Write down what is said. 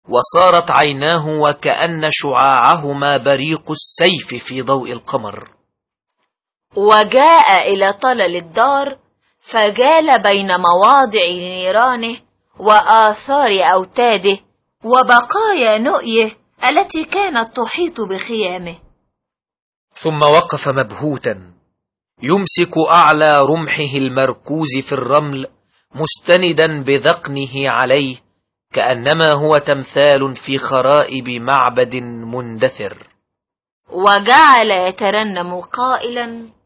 وصارت عيناه وكأن شعاعهما بريق السيف في ضوء القمر. وجاء إلى طلل الدار، فجال بين مواضع نيرانه وآثار أوتاده وبقايا نؤيه التي كانت تحيط بخيامه. ثم وقف مبهوتا يمسك أعلى رمحه المركوز في الرمل، مستندا بذقنه عليه كأنما هو تمثال في خرائب معبد مندثر. وجعل يترنم قائلا: